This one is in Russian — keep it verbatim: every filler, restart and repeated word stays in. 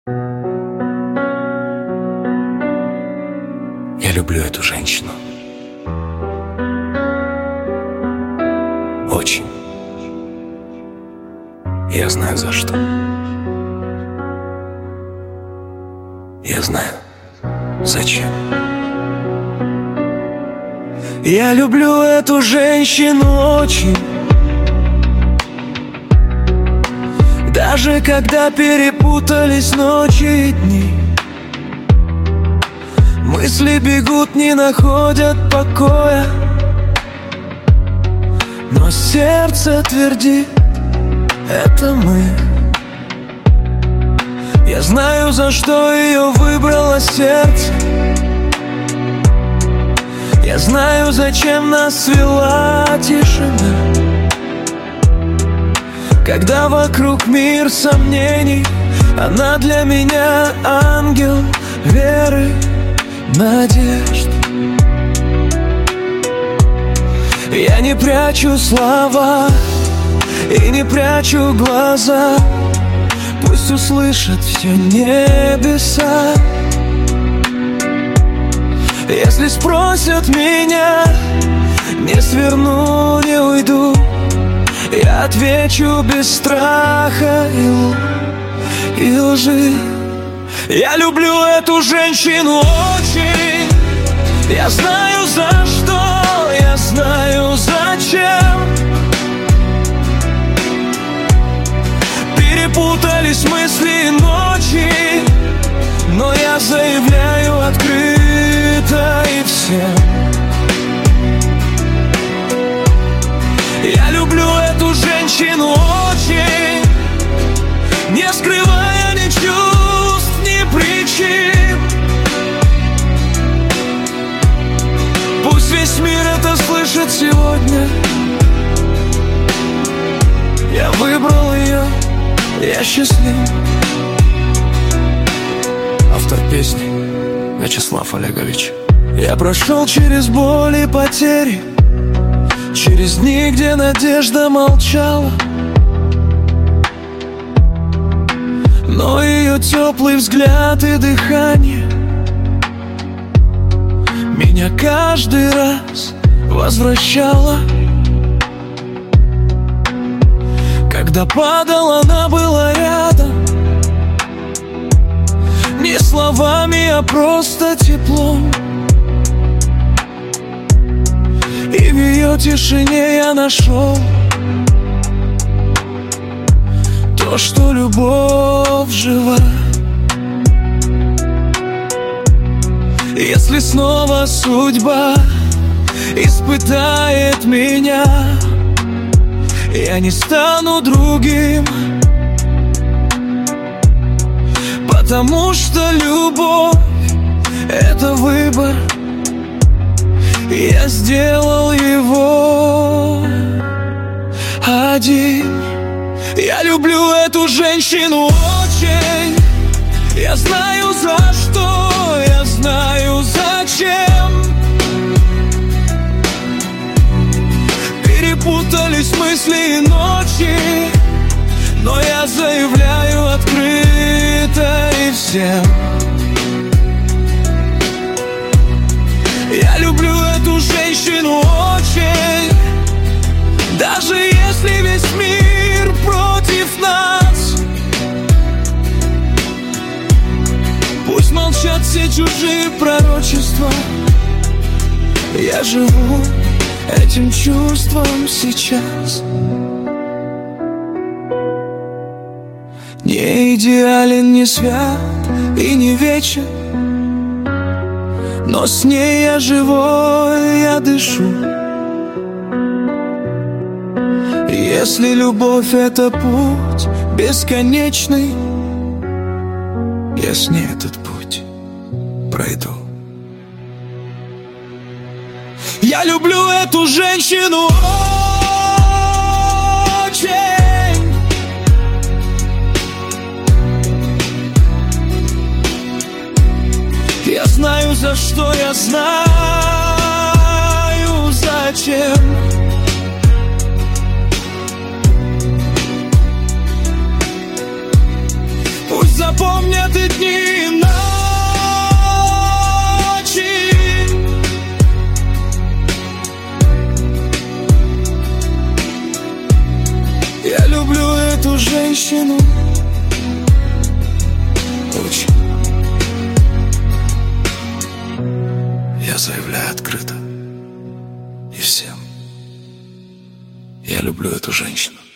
Я люблю эту женщину. Очень. Я знаю, за что. Я знаю, зачем. Я люблю эту женщину очень. Даже когда перепутались ночи и дни, мысли бегут, не находят покоя, но сердце твердит: это мы. Я знаю, за что ее выбрало сердце. Я знаю, зачем нас свела тишина. Когда вокруг мир сомнений, она для меня ангел веры, надежд. Я не прячу слова и не прячу глаза, пусть услышат все небеса. Если спросят меня, не сверну, не уйду. Я отвечу без страха и, л... и лжи. Я люблю эту женщину очень. Я знаю, за что, я знаю, зачем. Перепутались мысли и ночи, но я заявляю открыто и всем: я люблю эту женщину очень, не скрывая ни чувств, ни причин. Пусть весь мир это слышит сегодня. Я выбрал ее, я счастлив. Автор песни Вячеслав Олегович. Я прошел через боль и потери, через дни, где надежда молчала, но ее теплый взгляд и дыхание меня каждый раз возвращало. Когда падал, она была рядом, не словами, а просто теплом. И в ее тишине я нашел то, что любовь жива. Если снова судьба испытает меня, я не стану другим, потому что любовь — это выбор. Я сделал его один. Я люблю эту женщину очень. Я знаю, за что, я знаю, зачем. Перепутались мысли и ночи, но я заявляю открыто и всем: я люблю эту женщину очень. Даже если весь мир против нас, пусть молчат все чужие пророчества. Я живу этим чувством сейчас. Не идеален, не свят и не вечен, но с ней я живой, я дышу. Если любовь — это путь бесконечный, я с ней этот путь пройду. Я люблю эту женщину очень. Я знаю, за что, я знаю, зачем. Пусть за запомнят и дни, и ночи. Я люблю эту женщину очень. Я заявляю открыто и всем: я люблю эту женщину.